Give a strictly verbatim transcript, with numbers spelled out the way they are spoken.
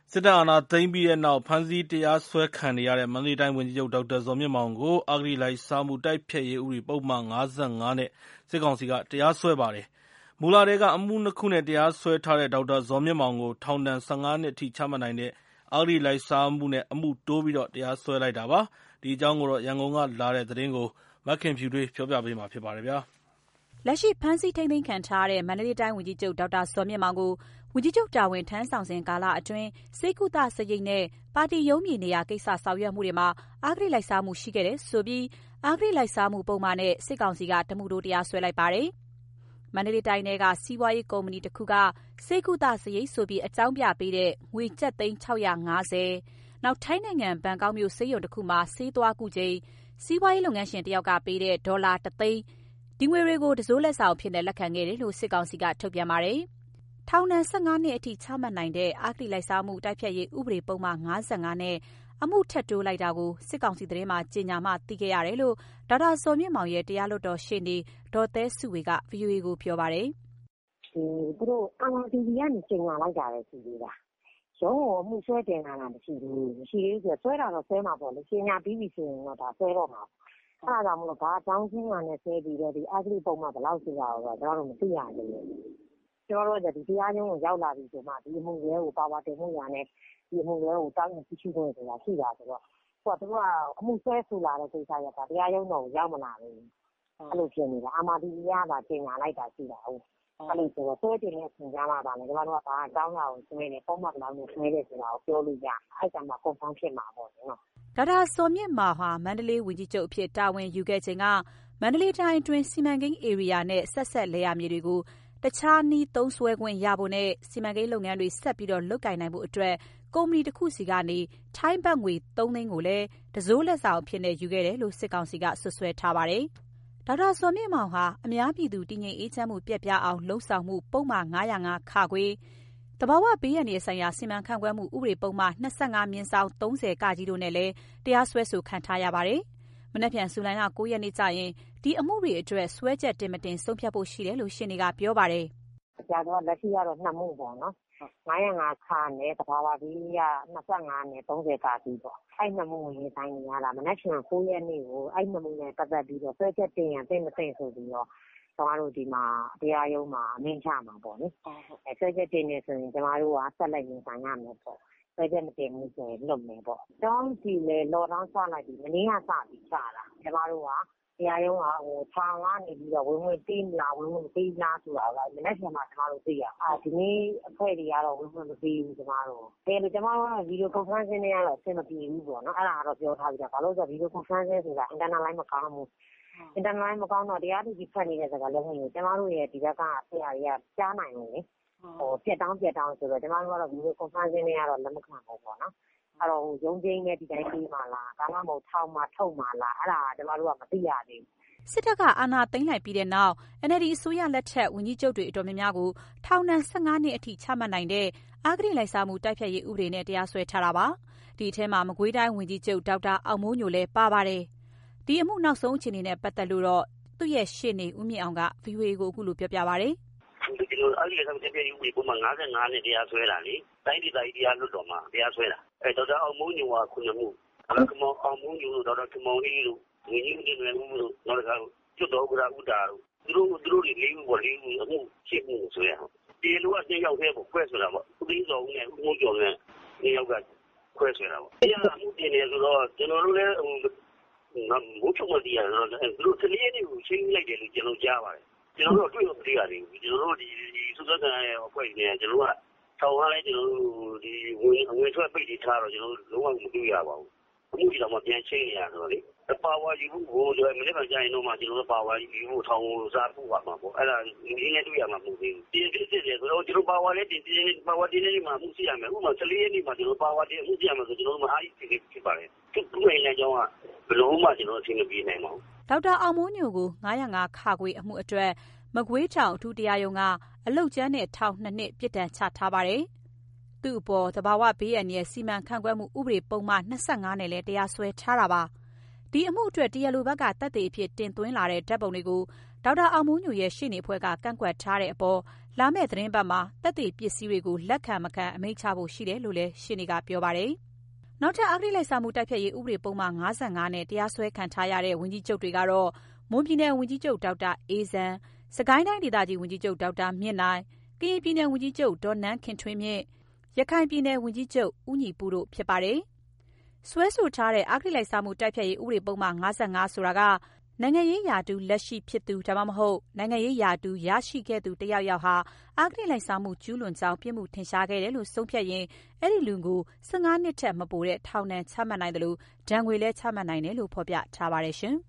စစ်တပ်အာဏာသိမ်းပြီးတဲ့နောက်ဖမ်းဆီးတရားစွဲခံနေရတဲ့မန္တလေးတိုင်းဝန်ကြီးချုပ်ဒေါက်တာဇော်မြင့်မောင်ကိုအဂတိလိုက်စားမှုတိုက်ဖျက်ရေးဥပဒေပုဒ်မ၅၅နဲ့စစ်ကောင်စီကတရားစွဲပါတယ်။မူလတည်းကအမှုနှစ်ခုနဲ့တရားစွဲထားတဲ့ဒေါက်တာဇော်မြင့်မောင်ကိုထောင်ဒဏ်၁၅နှစ်အထိချမှတ်နိုင်တဲ့အဂတိလိုက်စားမှုနဲ့အမှုတိုးပြီးတရားစွဲလိုက်တာပါ။ဒီအကြောင်းကိုရန်ကုန်ကလာတဲ့သတင်းကိုမခင်ဖြူထွေးပြောပြပေးမှာဖြစ်ပါတယ်ဗျာ။လက်ရှိဖမ်းဆီးထိန်းသိမ်းခံထားရတဲ့မန္တလေးတိုင်းဝန်ကြီးချုပ်ဒေါက်တာဇော်မြင့်မောင်ကိုဝန်ကြီးချုပ်တာဝန်ထမ်းဆောင်စဉ်ကာလအတွင်းဆေးကုသစရိတ်နဲ့ပါတီရုံးမြေနေရာကိစ္စဆောင်ရွက်မှုတွေမှာအဂတိလိုက်စားမှုရှိခဲ့တယ်ဆိုပြီးအဂတိလိုက်စားမှုပုံမှန်နဲ့စစ်ကောင်စီကတမှုတိုးတရားစွဲလိုက်ပါတယ်။မန္တလေးတိုင်းကစီးပွားရေးကုမ္ပဏီတစ်ခုကဆေးကုသစရိတ်ဆိုပြီးအကြောင်းပြပေးတဲ့ငွေကျပ်သိန်း၆၅၀နောက်ထိုင်းနိုင်ငံဘန်ကောက်မြို့ဆေးရုံတစ်ခုမှာဆေးသွားကုချိန်စီးပွားရေးလုပ်ငန်းရှင်တစ်ယောက်ကပေးတဲ့ဒေါ်လာတစ်သိန်းဒီငွေတွေကိုတစိုးလက်ဆောင်အဖြစ်နဲ့လက်ခံခဲ့တယ်လို့စစ်ကောင်စီကထုတ်ပြန်ပါတယ်။ထောင်ဒဏ်၁၅နှစ်အထိချမှတ်နိုင်တဲ့အဂတိလိုက်စားမှုတိုက်ဖျက်ရေးဥပဒေပုံမှန်၅၅နဲ့အမှုထပ်တိုးလိုက်တာကိုစစ်ကောင်စီသတင်းမှာကြေညာမှသိခဲ့ရတယ်လို့ဒေါက်တာဇော်မြင့်မောင်ရဲ့တရားလွှတ်တော်ရှေ့နေဒေါ်သဲစုဝေက ဗွီအိုအေ ကိုပြောပါတယ်။သူတို့အာဏာတီဗီကနေကြေညာလိုက်တာပဲရှိသေးတာ။ရုံးကိုအမှုဆွဲတင်တာလားမရှိဘူး။မရှိသေးဘူးဆိုဆွဲတာတော့ဆွဲမှာပေါ့လေ။ကြေညာပြီးပြီဆိုရင်တော့ဒါဆွဲတော့မှာ။အဲ့ဒါကြောင့်မလို့ဘာအကြောင်းချင်းမှနဲ့ဆွဲပြီးတော့ဒီအဂတိပုံမှန်ဘယ်လောက်ရှိတာတော့ကျွန်တော်တို့မသိရသေးဘူး။ကျွန်တော်တို့ကဒီတရားရုံးကိုရောက်လာပြီဆိုမှဒီအမှုတွေကိုပါဝါတင်မှုရနဲ့ဒီအမှုတွေကိုတောင်းရင်ရှိခွင့်ဆိုတာရှိတာဆိုတော့ဟိုကသူကအမှုဆွဲဆူလာတဲ့ကိစ္စရတာတရားရုံးတော့ရောက်မလာဘူးအဲ့လိုဖြစ်နေတာအာမတီရတာပြင်ညာလိုက်တာရှိတာဟုတ်အဲ့လိုဆိုတော့ဆွဲတင်တဲ့အချိန်ကြမှာပါလေကျွန်တော်တို့ကဘာအကြောင်းအရာကိုဆွဲနေပုံမှန်ဘယ်လောက်နဲ့ဆွဲတယ်ဆိုတာကိုပြောလို့ရအဲ့ကမှကွန်ဖမ်းဖြစ်မှာပေါ့နော်ဒေါက်တာဇော်မြင့်မောင်ဟာမန္တလေးဝန်ကြီးချုပ်အဖြစ်တာဝန်ယူခဲ့ချိန်ကမန္တလေးတိုင်းအတွင်းစီမံကိန်းဧရိယာနဲ့ဆက်ဆက်လဲရမြေတွေကိုတခြားနည်းသုံးစွဲခွင့်ရဖို့နဲ့စီမံကိန်းလုပ်ငန်းတွေဆက်ပြီးလုပ်ကိုင်နိုင်ဖို့အတွက်ကုမ္ပဏီတစ်ခုစီကနေထိုင်းဘတ်ငွေသုံးသိန်းကိုလည်းတစိုးလက်ဆောင်အဖြစ်နဲ့ယူခဲ့တယ်လို့စစ်ကောင်စီကဆွဆွဲထားပါတယ်။ဒေါက်တာဇော်မြင့်မောင်ဟာအများပြည်သူတည်ငြိမ်အေးချမ်းမှုပျက်ပြားအောင်လှုံ့ဆော်မှုပုံမှန်၅၀၅ခခွေတဘာဝဘေးရန်ရဲ့ဆိုင်ရာစီမံခန့်ခွဲမှုဥပဒေပုံမှန်၂၅မြင်းဆောင်၃၀ကကြီးတို့နဲ့လည်းတရားစွဲဆိုခံထားရပါတယ်။မနက်ဖြန်ဇူလိုင်လ၉ရက်နေ့ကျရင်ဒီအမှုတွေအတွက်စွဲချက်တင်မတင်ဆုံးဖြတ်ဖို့ရှိတယ်လို့ရှင်းနေကပြောပါတယ်။ကြာတော့လက်ရှိကတော့နှစ်မှုပေါ့နော်။၅၀၅ခနဲ့တဘာဝဘေးရ၂၅နဲ့၃၀ကကြီးပေါ့။အဲ့နှစ်မှုရေးတိုင်းနေရတာမနက်ဖြန်၉ရက်နေ့ကိုအဲ့နှစ်မှုနဲ့ပတ်သက်ပြီးတော့စွဲချက်တင်ရင်တင်မတင်ဆိုပြီးတော့ကျမတို့ဒီမှာတရားရုံးမှာအမိန့်ချမှာပေါ့လေ။အဲဆွဲချက်တင်နေဆိုရင်ကျမတို့ကဆက်လက်ရင်ဆိုင်ရမယ်ပေါ့။ဆွဲချက်မတင်ဘူးဆိုရင်လွတ်မယ်ပေါ့။ကျောင်းစီလေလော်တောင်းချလိုက်ပြီးမနေ့ကစပြီးချတာ။ကျမတို့ကတရားရုံးကဟိုထောင်ကနေပြီးတော့ဝင်ဝင်ပြီးလာဝင်ဝင်ပြီးလာဆိုတာကမနေ့ကမှကျမတို့သိရ။အာဒီနေ့အဖွဲ့တွေကတော့ဝင်ဝင်မပြီးဘူးကျမတို့။ဒါပေမဲ့ကျမတို့ကဗီဒီယိုကွန်ဖရင့်ဆင်းနဲ့ကတော့အဆင်မပြေဘူးပေါ့နော်။အဲ့ဒါကတော့ပြောထားပြီးတော့ဘာလို့ဆိုတော့ဗီဒီယိုကွန်ဖရင့်ဆင်းဆိုတာအင်တာနက်လိုင်းမကောင်းဘူး။အင်တာနက်လိုင်းမကောင်းတော့တရားသူကြီးဖတ်နေတဲ့စကားလုံးကိုကျမတို့ရဲ့ဒီဘက်ကဆရာတွေကကြားနိုင်လို့လေဟိုပြက်တောင်းပြက်တောင်းဆိုတော့ကျမတို့ကတော့ဗီဒီယိုကွန်ဖရင့်ဆင်းနဲ့ကတော့လက်မခံဘူးပေါ့နော်။အဲ့တော့ရုံးချင်းနဲ့ဒီတိုင်းပြီးမှလားဒါမှမဟုတ်ထောင်မှာထုတ်မှလားအဲ့ဒါကျမတို့ကမသိရသေးဘူးစစ်တပ်ကအာဏာသိမ်းလိုက်ပြီးတဲ့နောက် အန်အယ်လ်ဒီအစိုးရလက်ထက်ဝန်ကြီးချုပ်တွေအတော်များများကိုထောင်ဒဏ်၁၅နှစ်အထိချမှတ်နိုင်တဲ့အဂတိလိုက်စားမှုတိုက်ဖျက်ရေးဥပဒေနဲ့တရားစွဲထားတာပါ။ဒီအထဲမှာမကွေးတိုင်းဝန်ကြီးချုပ်ဒေါက်တာအောင်မိုးညိုလည်းပါပါတယ်။ဒီအမှုနောက်ဆုံးအခြေအနေနဲ့ပတ်သက်လို့တော့သူ့ရဲ့ရှေ့နေဦးမြင့်အောင်က ဗွီအိုအေ ကိုအခုလိုပြောပြပါဗျ။ကျွန်တော်အဲ့ဒီကတည်းကဥပဒေပုံမှန်၅၅နဲ့တရားစွဲတာလေတိုင်းဒေသကြီးတရားလွှတ်တော်မှာတရားစွဲတာအဲဒေါက်တာအောင်မိုးညိုကခုနှစ်မှုအဲ့ကမောအောင်မိုးညိုတို့ဒေါက်တာထမောင်လေးတို့ဝင်းကြီးဦးနေဦးတို့နောက်တစ်ခါကျွတ်တော်ဥက္ကဋ္ဌဥတာတို့သူတို့သူတို့တွေလေးခုပေါ့လေးခုအမှုရှင်းမှုဆိုရအောင်ဒီလိုကတင်ရောက်သေးပေါ့ခွဲဆိုတာပေါ့ဦးသိန်းစောဦးနဲ့ဦးမိုးကျော်နဲ့နေရောက်ကခွဲဆိုတာပေါ့တရားအမှုတင်နေဆိုတော့ကျွန်တော်တို့လည်းဟိုဘုချုပ်မတီးရတော့သူတို့စနေနေ့ကိုရှင်းလိုက်တယ်လို့ကျွန်တော်ကြားပါတယ်ကျွန်တော်တို့တွေ့လို့မသိရသေးဘူးကျွန်တော်တို့ဒီဒီစုစက်တဲ့အဖွဲ့ကြီးနဲ့ကျွန်တော်ကထောင်ထားလဲကျွန်တော်တို့ဒီဝင်ဝင်ထွက်ပိတ်ပြီးထားတော့ကျွန်တော်တို့လုံးဝမတွေ့ရပါဘူးအမှုကြီးတော့မှပြန်ချင်းနေရတော့လေပါဝါယူဖို့ကိုကျွန်တော်မနေ့ကကြာရင်တော့မှကျွန်တော်တို့ပါဝါယူဖို့ထောင်စားဖို့ပါမှာပေါ့အဲ့ဒါဒီနေ့တွေ့ရမှာမဟုတ်ဘူးတင်ပြစစ်တယ်ဆိုတော့ကျွန်တော်ပါဝါလေးတင်တင်ပါဝါတင်နေမှာမှုရှိရမယ်ဥပမာ၁၄ရက်နေ့မှာကျွန်တော်ပါဝါတင်မှုရှိရမယ်ဆိုကျွန်တော်တို့မအားကြီးဖြစ်ပါတယ်သူ့ကိုယ်နဲ့ကြောင်းကဘလုံးမှကျွန်တော်အဆင်မပြေနိုင်ပါဘူးဒေါက်တာအောင်မိုးညိုကို၅၀၅ခခွေအမှုအတွက်မကွေးထောင်အထူးတရားရုံးကအလုတ်ကျန်းနဲ့ထောင်နှစ်နှစ်ပြစ်ဒဏ်ချထားပါတယ်သူ့အပေါ်သဘာဝဘေးအန္တရာယ်စီမံခန့်ခွဲမှုဥပဒေပုံမှန်၂၅နဲ့လည်းတရားစွဲထားတာပါဒီအမှုအတွက်တရားလိုဘက်ကတပ်သေးအဖြစ်တင်သွင်းလာတဲ့ဓာတ်ပုံတွေကိုဒေါက်တာအောင်မိုးညိုရဲ့ရှေ့နေဖွဲ့ကကန့်ကွက်ထားတဲ့အပေါ်လာမယ့်သတင်းပတ်မှာသက်သေပစ္စည်းတွေကိုလက်ခံမခံအမိန့်ချဖို့ရှိတယ်လို့လည်းရှေ့နေကပြောပါတယ်။နောက်ထပ်အဂတိလိုက်စားမှုတိုက်ဖျက်ရေးဥပဒေပုဒ်မ၅၅နဲ့တရားစွဲခံထားရတဲ့ဝန်ကြီးချုပ်တွေကတော့မွန်ပြည်နယ်ဝန်ကြီးချုပ်ဒေါက်တာအေးဇံ၊စကိုင်းတိုင်းဒေသကြီးဝန်ကြီးချုပ်ဒေါက်တာမြင့်နိုင်၊ကရင်ပြည်နယ်ဝန်ကြီးချုပ်ဒေါ်နန်းခင်ထွေးမြင့်၊ရခိုင်ပြည်နယ်ဝန်ကြီးချုပ်ဦးညီပုတို့ဖြစ်ပါတယ်။စွဲဆိုထားတဲ့အဂတိလိုက်စားမှုတိုက်ဖျက်ရေးဥပဒေပုဒ်မ၅၅ဆိုတာကနိုင်ငံရေးရာထူးလက်ရှိဖြစ်သူဒါမှမဟုတ်နိုင်ငံရေးရာထူးရရှိခဲ့သူတယောက်ယောက်ဟာအဂတိလိုက်စားမှုကျူးလွန်ကြောင်းပြစ်မှုထင်ရှားခဲ့တယ်လို့ဆုံးဖြတ်ရင်အဲ့ဒီလူကို၁၅နှစ်ထက်မပိုတဲ့ထောင်ဒဏ်ချမှတ်နိုင်တယ်လို့ဒဏ်ငွေလည်းချမှတ်နိုင်တယ်လို့ဖော်ပြထားပါတယ်ရှင်။